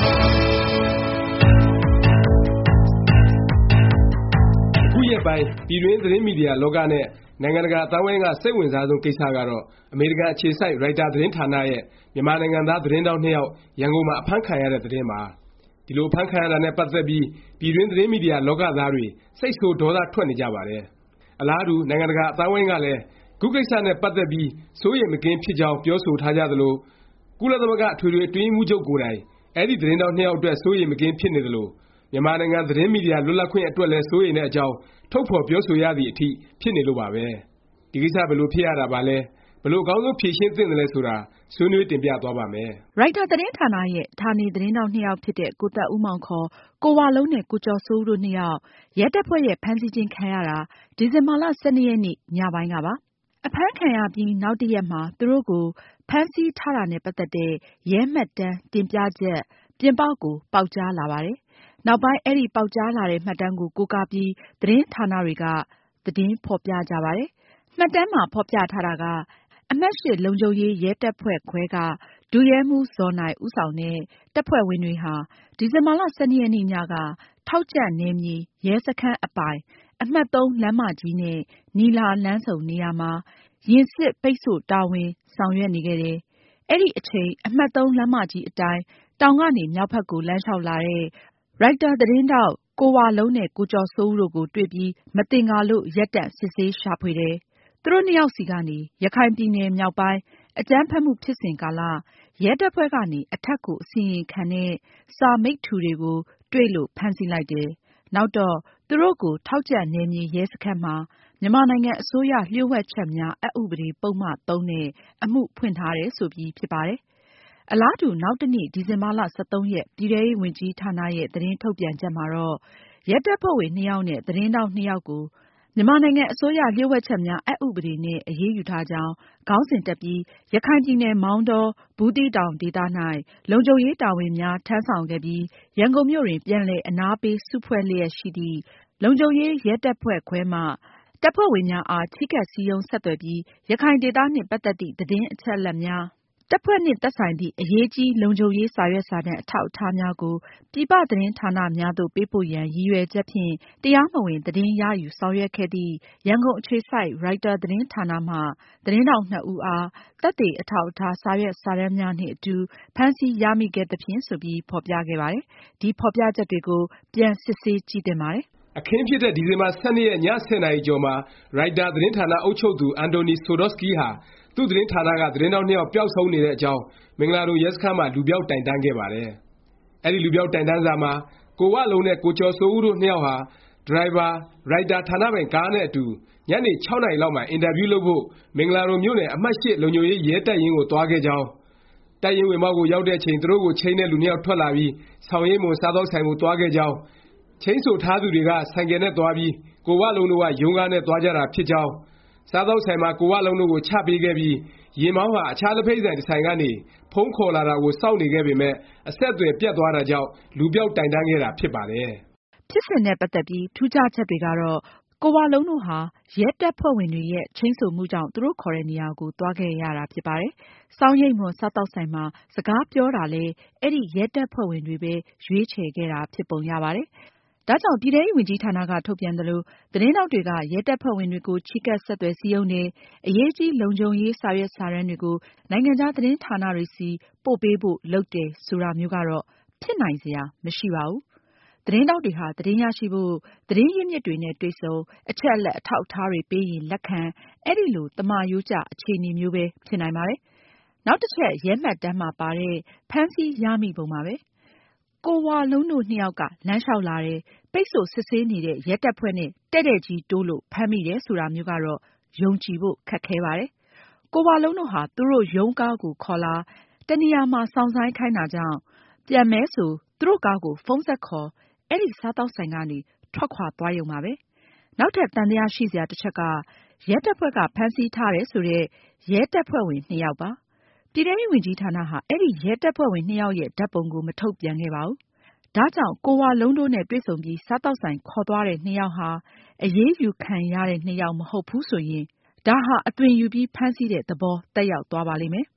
အခုရက်ပိုင်းပြည်တွင်းသတင်းမီဒီယာလောကနဲ့နိုင်ငံတကာအသိုင်းအဝိုင်းကစိတ်ဝင်စားဆုံးကိစ္စကတော့အမေရိကန်အခြေစိုက်ရိုက်တာသတင်းဌာနရဲ့မြန်မာနိုင်ငံသားသတင်းထောက်2ယောက်ရန်ကုန်မှာအဖမ်းခံရတဲ့သတင်းပါ။ဒီလိုအဖမ်းခံရတာနဲ့ပတ်သက်ပြီးပြည်တွင်းသတင်းမီဒီယာလောကသားတွေစိတ်ဆိုးဒေါသထွက်နေကြပါတယ်။အလားတူနိုင်ငံတကာအသိုင်းအဝိုင်းကလည်းခုကိစ္စနဲ့ပတ်သက်ပြီးစိုးရိမ်မကင်းဖြစ်ကြောင်းပြောဆိုထားကြသလိုကုလသမဂ္ဂအထွေထွေအတွင်းရေးမှူးချုပ်ကိုယ်တိုင်အဲဒီသတင်းထောက်2ယောက်အတွက်စိုးရိမ်မကင်းဖြစ်နေသလိုမြန်မာနိုင်ငံသတင်းမီဒီယာလွတ်လပ်ခွင့်အတွက်လည်းစိုးရိမ်တဲ့အကြောင်းထုတ်ဖော်ပြောဆိုရသည့်အထိဖြစ်နေလို့ပါပဲ။ဒီကိစ္စဘယ်လိုဖြစ်ရတာပါလဲဘယ်လိုအကောင်းဆုံးဖြေရှင်းသင့်တယ်လဲဆိုတာဆွေးနွေးတင်ပြသွားပါမယ်။ရိုက်တာသတင်းဌာနရဲ့ဌာနေသတင်းထောက်2ယောက်ဖြစ်တဲ့ကိုသက်ဦးမောင်ခေါ်ကိုဝလုံးနဲ့ကိုကျော်စိုးဦးတို့2ယောက်ရဲတပ်ဖွဲ့ရဲ့ဖမ်းဆီးခြင်းခံရတာဒီဇင်ဘာလ12ရက်နေ့ညပိုင်းကပါ။အဖမ်းခံရပြီးနောက်တစ်ရက်မှာသူတို့ကိုဖမ်းဆီးထားတာနဲ့ပတ်သက်တဲ့ရဲမှတ်တမ်းတင်ပြချက်ပြင်ပကိုပေါက်ကြားလာပါတယ်။နောက်ပိုင်းအဲဒီပေါက်ကြားလာတဲ့မှတ်တမ်းကိုကိုးကားပြီးသတင်းဌာနတွေကသတင်းဖော်ပြကြပါတယ်။မှတ်တမ်းမှာဖော်ပြထားတာကအမှတ်8လုံခြုံရေးရဲတပ်ဖွဲ့ခွဲကဒုရဲမှူးဇော်နိုင်ဦးဆောင်တဲ့တပ်ဖွဲ့ဝင်တွေဟာဒီဇင်ဘာလ12ရက်နေ့ညကထောက်ကြန့်နယ်မြေရဲစခန်းအပိုင်အမှတ်3လမ်းမကြီးနဲ့နီလာလမ်းဆုံနေရာမှာယာဉ်စစ်ပိတ်ဆို့တာဝန်ဆောင်ရွက်နေခဲ့တယ်။အဲဒီအချိန်အမှတ်3လမ်းမကြီးအတိုင်းတောင်ကနေမြောက်ဘက်ကိုလမ်းလျှောက်လာတဲ့ရိုက်တာသတင်းထောက်ကိုဝလုံးနဲ့ကိုကျော်စိုးဦးတို့ကိုတွေ့ပြီးမသင်္ကာလို့ရပ်တန့်စစ်ဆေးရှာဖွေတယ်။သူတို့2ယောက်စီကနေရခိုင်ပြည်နယ်မြောက်ပိုင်းအကြမ်းဖက်မှုဖြစ်စဉ်ကာလရဲတပ်ဖွဲ့ကနေအထက်ကိုအစီရင်ခံတဲ့စာမိတ္တူတွေကိုတွေ့လို့ဖမ်းဆီးလိုက်တယ်။နောက်တော့သူတို့ကိုထောက်ကြန့်နယ်မြေရဲစခန်းမှာမြန်မာနိုင်ငံအစိုးရလျှို့ဝှက်ချက်များအက်ဥပဒေပုဒ်မ3နဲ့အမှုဖွင့်ထားတယ်ဆိုပြီးဖြစ်ပါတယ်။အလားတူနောက်တစ်နေ့ဒီဇင်ဘာလ13ရက်ပြည်ထဲရေးဝန်ကြီးဌာနရဲ့သတင်းထုတ်ပြန်ချက်မှာတော့ရဲတပ်ဖွဲ့ဝင်2ယောက်နဲ့သတင်းထောက်2ယောက်ကိုမြန်မာနိုင်ငံအစိုးရလျှို့ဝှက်ချက်များအက်ဥပဒေနဲ့အရေးယူထားကြောင်းခေါင်းစဉ်တပ်ပြီးရခိုင်ပြည်နယ်မောင်တောဘူးသီးတောင်ဒေသ၌လုံခြုံရေးတာဝန်များထမ်းဆောင်ခဲ့ပြီးရန်ကုန်မြို့တွင်ပြန်လည်အနားပေးစုဖွဲ့လျက်ရှိသည့်လုံခြုံရေးရဲတပ်ဖွဲ့ခွဲမှတပ်ဖွဲ့ဝင်များအားချဉ်းကပ်စည်းရုံးဆက်သွယ်ပြီးရခိုင်ဒေသနှင့်ပတ်သက်သည့်သတင်းအချက်အလက်များတပ်ဖွဲ့နှင့်သက်ဆိုင်သည့်အရေးကြီးလုံခြုံရေးစာရွက်စာတမ်းအထောက်အထားများကိုပြည်ပသတင်းဌာနများသို့ပေးပို့ရန်ရည်ရွယ်ချက်ဖြင့်တရားမဝင်သတင်းရယူဆောင်ရွက်ခဲ့သည့်ရန်ကုန်အခြေစိုက်ရိုက်တာသတင်းဌာနမှသတင်းထောက်2ဦးအားသက်သေအထောက်အထားစာရွက်စာတမ်းများနှင့်အတူဖမ်းဆီးရမိခဲ့သဖြင့်ဆိုပြီးဖော်ပြခဲ့ပါတယ်။ဒီဖော်ပြချက်တွေကိုပြန်စစ်ဆေးကြည့်သင့်ပါတယ်။အခင်းဖြစ်တဲ့ဒီဇင်ဘာ12ရက်ည10နာရီကျော်မှာရိုက်တာသတင်းဌာနအုပ်ချုပ်သူအန်တိုနီဆိုဒေါ့စကီးဟာသူ့သတင်းဌာနကသတင်းထောက်2ယောက်ပျောက်ဆုံးနေတဲ့အကြောင်းမင်္ဂလာဒုံရဲစခန်းမှာလူပျောက်တိုင်တန်းခဲ့ပါတယ်။အဲဒီလူပျောက်တိုင်တန်းစာမှာကိုဝလုံးနဲ့ကိုကျော်စိုးဦးတို့2ယောက်ဟာဒရိုင်ဘာရိုက်တာဌာနပိုင်ကားနဲ့အတူညနေ6နာရီလောက်မှာအင်တာဗျူးလုပ်ဖို့မင်္ဂလာဒုံမြို့နယ်အမှတ်8လုံခြုံရေးရဲတပ်ရင်းကိုသွားခဲ့ကြောင်းတပ်ရင်းဝင်ပေါက်ကိုရောက်တဲ့အချိန်သူတို့ကိုချိန်တဲ့လူ2ယောက်ထွက်လာပြီးဆောင်ရိပ်မွန်စားသောက်ဆိုင်ကိုသွားခဲ့ကြောင်းချိန်ဆိုထားသူတွေကဆိုင်ကယ်နဲ့သွားပြီးကိုဝလုံးတို့ကရုံးကားနဲ့သွားကြတာဖြစ်ကြောင်းစားသောက်ဆိုင်မှာကိုဝလုံးတို့ကိုချပေးခဲ့ပြီးယာဉ်မောင်းဟာအခြားလက်ဖက်ဆိုင်တစ်ဆိုင်ကနေဖုန်းခေါ်လာတာကိုစောင့်နေခဲ့ပေမဲ့အဆက်အသွယ်ပြတ်သွားတာကြောင့်လူပျောက်တိုင်တန်းခဲ့တာဖြစ်ပါတယ်။ဖြစ်စဉ်နဲ့ပတ်သက်ပြီးထူးခြားချက်တွေကတော့ကိုဝလုံးတို့ဟာရဲတပ်ဖွဲ့ဝင်တွေရဲ့ချိန်းဆိုမှုကြောင့်သူတို့ခေါ်တဲ့နေရာကိုသွားခဲ့ရတာဖြစ်ပါတယ်။စောင်းရိပ်မွန်စားသောက်ဆိုင်မှာစကားပြောတာလဲအဲ့ဒီရဲတပ်ဖွဲ့ဝင်တွေပဲရွေးချယ်ခဲ့တာဖြစ်ပုံရပါတယ်။ဒါကြောင့်ပြည်ထဲရေးဝန်ကြီးဌာနကထုတ်ပြန်သလိုသတင်းထောက်တွေကရဲတပ်ဖွဲ့ဝင်တွေကိုချဉ်းကပ်ဆက်သွယ်စည်းရုံးတယ်အရေးကြီးလုံခြုံရေးစာရွက်စာတမ်းတွေကိုနိုင်ငံခြားသတင်းဌာနတွေစီပို့ပေးဖို့လုပ်တယ်ဆိုတာမျိုးကတော့ဖြစ်နိုင်စရာမရှိပါဘူး။သတင်းထောက်တွေဟာသတင်းရရှိဖို့သတင်းရင်းမြစ်တွေနဲ့တွေ့ဆုံအချက်အလက်အထောက်အထားတွေပေးရင်လက်ခံအဲဒီလိုတမာရိုးကျအခြေအနေမျိုးပဲဖြစ်နိုင်ပါတယ်။နောက်တစ်ချက်ရဲမှတ်တမ်းမှာပါတဲ့ဖမ်းဆီးရမိပုံပါပဲ။ကိုဝလုံးတို့2ယောက်ကလမ်းလျှောက်လာတယ်ပိတ်ဆို့စစ်ဆေးနေတဲ့ရဲတပ်ဖွဲ့နဲ့တဲ့တဲ့ကြီးတိုးလို့ဖမ်းမိတယ်ဆိုတာမျိုးကတော့ယုံကြည်ဖို့ခက်ခဲပါတယ်။ကိုဝလုံးတို့ဟာသူတို့ရုံးကားကိုခေါ်လာတနေရာမှာစောင့်ဆိုင်ခိုင်းတာကြောင့်ပြန်မဲဆိုသူတို့ကားကိုဖုန်းဆက်ခေါ်အဲ့ဒီစားတောက်ဆိုင်ကနေထွက်ခွာသွားရုံပါပဲ။နောက်ထပ်သံသယရှိစရာတစ်ချက်ကရဲတပ်ဖွဲ့ကဖမ်းဆီးထားတယ်ဆိုတဲ့ရဲတပ်ဖွဲ့ဝင်2ယောက်ပါ။ပြည်ထဲရေးဝန်ကြီးဌာနဟာအဲ့ဒီရဲတပ်ဖွဲ့ဝင်2ယောက်ရဲ့ဓာတ်ပုံကိုမထုတ်ပြန်ခဲ့ပါဘူး။ဒါကြောင့်ကိုဝလုံးတို့နဲ့တွေ့ဆုံပြီးစားတောက်ဆိုင်ခေါ်သွားတဲ့2ယောက်ဟာအရေးယူခံရတဲ့2ယောက်မဟုတ်ဘူးဆိုရင်ဒါဟာအသွင်ယူပြီးဖမ်းဆီးတဲ့သဘောသက်ရောက်သွားပါလိမ့်မယ်။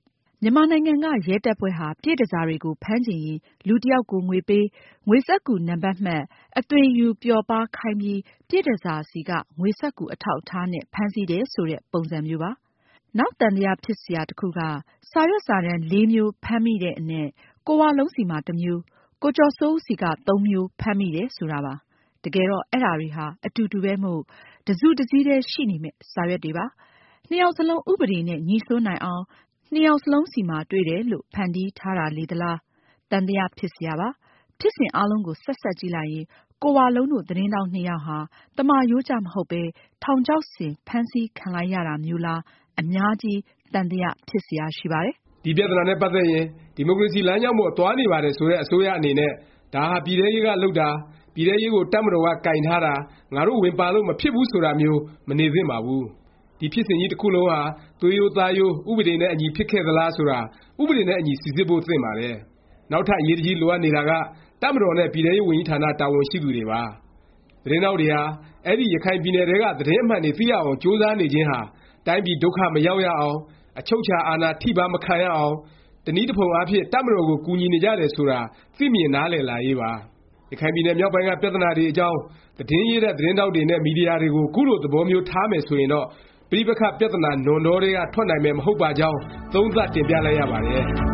မြန်မာနိုင်ငံက ရဲတပ်ဖွဲ့ဟာ ပြည့်တန်ဆာတွေကို ဖမ်းချင်ရင် လူတစ်ယောက်ကို ငွေပေး၊ ငွေစက္ကူနံပတ်မှတ် အသွင်ယူပျော်ပါးခိုင်းပြီး ပြည့်တန်ဆာဆီက ငွေစက္ကူအထောက်အထားနဲ့ ဖမ်းဆီးတယ် ဆိုတဲ့ ပုံစံမျိုးပါ။ နောက်သံသယဖြစ်စရာ တစ်ခုက စာရွက်စာတမ်း မျိုး ဖမ်းမိတဲ့အနက် ကိုဝလုံးဆီမှာ တစ်မျိုး၊ ကိုကျော်စိုးဦးဆီက မျိုး ဖမ်းမိတယ် ဆိုတာပါ။ တကယ်တော့ အဲဒါတွေဟာ အတူတူပဲမို့ တစ်စုတစ်စည်းတည်း ရှိနေမယ့် စာရွက်တွေပါ။ နှစ်ယောက်စလုံး ဥပဒေနဲ့ ငြိစွန်းနိုင်အောင် နှစ်ယောက်စလုံးဆီမှာ တွေ့တယ်လို့ ဖန်တီးထားတာလေသလား၊ သံသယ ဖြစ်စရာပါ။ ဖြစ်စဉ်အားလုံးကို ဆက်စပ်ကြည့်လိုက်ရင် ကိုဝလုံးတို့ သတင်းထောက်နှစ်ယောက်ဟာ သမရိုးကျ မဟုတ်ပဲ ထောင်ချောက်ဆင် ဖမ်းဆီးခံလိုက်ရတာမျိုးလား အများကြီး သံသယ ဖြစ်စရာ ရှိပါတယ်။ ဒီပြသနာနဲ့ ပတ်သက်ရင် ဒီမိုကရေစီ လမ်းကြောင်းပေါ် သွားနေပါတယ် ဆိုတဲ့ အစိုးရအနေနဲ့ ဒါဟာ ပြည်ထဲရေးက လုပ်တာ၊ ပြည်ထဲရေးကို တပ်မတော်က ကိုင်ထားတာ၊ ငါတို့ ဝင်ပါလို့ မဖြစ်ဘူး ဆိုတာမျိုး မနေသင့်ပါဘူး။ ဒီဖြစ်စဉ်ကြီး တစ်ခုလုံးဟာ သွေးရိုးသားရိုး ဥပဒေနဲ့အညီ ဖြစ်ခဲ့သလား ဆိုတာ ဥပဒေနဲ့အညီ စိစစ်ဖို့ သင့်ပါတယ်။ နောက်ထပ် အရေးတကြီး လိုအပ်နေတာက တပ်မတော်နဲ့ ပြည်ထဲရေးဝန်ကြီးဌာန တာဝန်ရှိသူတွေပါ။ သတင်းထောက်တွေဟာ အဲဒီ ရခိုင်ပြည်နယ်ထဲက သတင်းအမှန်တွေ သိရအောင် ကြိုးစားနေခြင်းဟာ တိုင်းပြည် ဒုက္ခ မရောက်ရအောင်၊ အချုပ်အခြာအာဏာ ထိပါး မခံရအောင်၊ တစ်နည်းတစ်ဖုံအားဖြင့် တပ်မတော်ကို ကူညီနေကြတယ် ဆိုတာ သိမြင်နားလည်လာရေးပါ။ ရခိုင်ပြည်နယ် မြောက်ပိုင်းက ပြသနာတွေအကြောင်း သတင်းရေးတဲ့ သတင်းထောက်တွေနဲ့ မီဒီယာတွေကို ခုလို သဘောမျိုး ထားမယ် ဆိုရင်တော့ ပဋိပက္ခ ပြသနာ နွံတောထဲက ထွက်နိုင်မယ် မဟုတ်ပါကြောင်း သုံးသပ်တင်ပြလိုက်ရပါတယ်